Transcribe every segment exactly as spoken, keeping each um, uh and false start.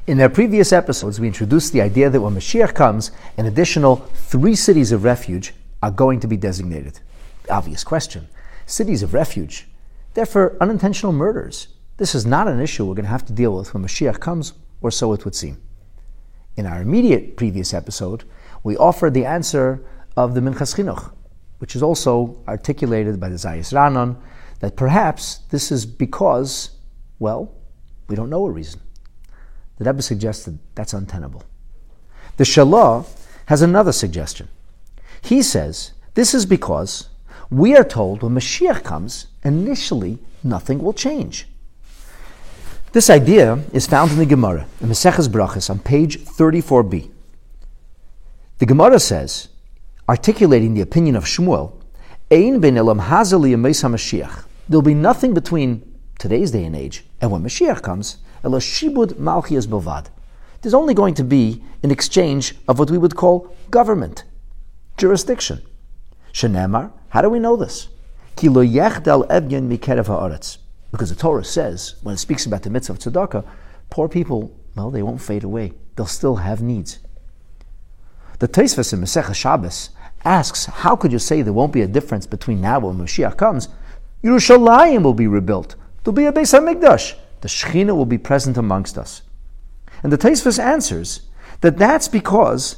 In our previous episodes, we introduced the idea that when Mashiach comes, an additional three cities of refuge are going to be designated. The obvious question, cities of refuge, they're for unintentional murders. This is not an issue we're going to have to deal with when Mashiach comes, or so it would seem. In our immediate previous episode, we offered the answer of the Minchas Chinuch, which is also articulated by the Zayis Ranon, that perhaps this is because, well, we don't know a reason. The Rebbe suggested that's untenable. The Shalah has another suggestion. He says this is because we are told when Mashiach comes, initially nothing will change. This idea is found in the Gemara, in Maseches Brachos, on page thirty-four b. The Gemara says, articulating the opinion of Shmuel, Ein ben elam hazel liyameis haMashiach. There'll be nothing between today's day and age and when Mashiach comes, ela shibud malchias bilvad. There's only going to be an exchange of what we would call government, jurisdiction. Shenemar, how do we know this? Ki lo yechdal evyen mikerev haaretz. Because the Torah says, when it speaks about the mitzvah of tzedakah, poor people, well, they won't fade away. They'll still have needs. The Tosfos in Masechah Shabbos asks, how could you say there won't be a difference between now and when Mashiach comes? Yerushalayim will be rebuilt. There'll be a Beis HaMikdash. The Shekhinah will be present amongst us. And the Tosfos answers that that's because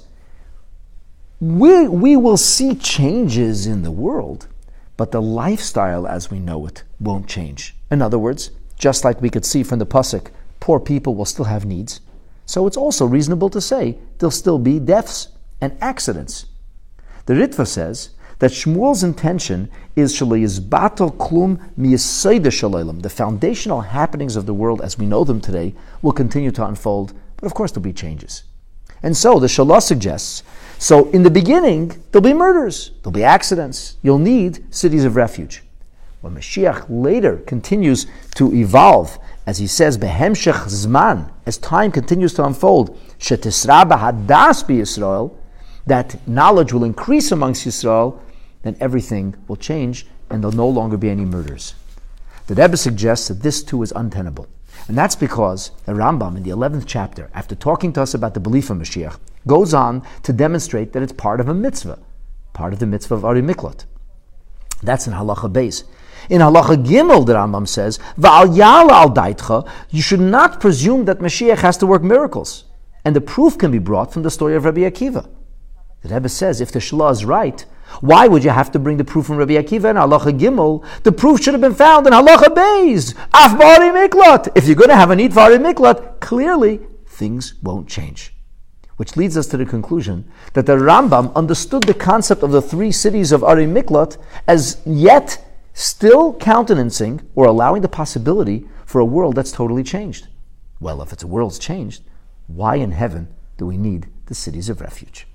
we, we will see changes in the world, but the lifestyle as we know it won't change. In other words, just like we could see from the Pasuk, poor people will still have needs, so it's also reasonable to say there'll still be deaths and accidents. The Ritva says that Shmuel's intention is Shaliyizbatel klum miyasayda shalaylam. The foundational happenings of the world as we know them today will continue to unfold, but of course there'll be changes. And so the Shalah suggests, so in the beginning, there'll be murders, there'll be accidents, you'll need cities of refuge. When Mashiach later continues to evolve, as he says, behemshech zman, as time continues to unfold, shetisra b'hadas b'Yisrael, that knowledge will increase amongst Yisrael, then everything will change and there'll no longer be any murders. The Rebbe suggests that this too is untenable. And that's because the Rambam in the eleventh chapter, after talking to us about the belief of Mashiach, goes on to demonstrate that it's part of a mitzvah, part of the mitzvah of Ari Miklat. That's in Halacha Beis. In Halacha Gimel, the Rambam says, V'al yal al daitcha, you should not presume that Mashiach has to work miracles. And the proof can be brought from the story of Rabbi Akiva. The Rebbe says, if the Shalah is right, why would you have to bring the proof from Rabbi Akiva in Halacha Gimel? The proof should have been found in Halacha Beis. Af b'ari miklat. If you're going to have a need for Ari Miklat, clearly things won't change. Which leads us to the conclusion that the Rambam understood the concept of the three cities of Ari Miklat as yet still countenancing or allowing the possibility for a world that's totally changed. Well, if it's a world's changed, why in heaven do we need the cities of refuge?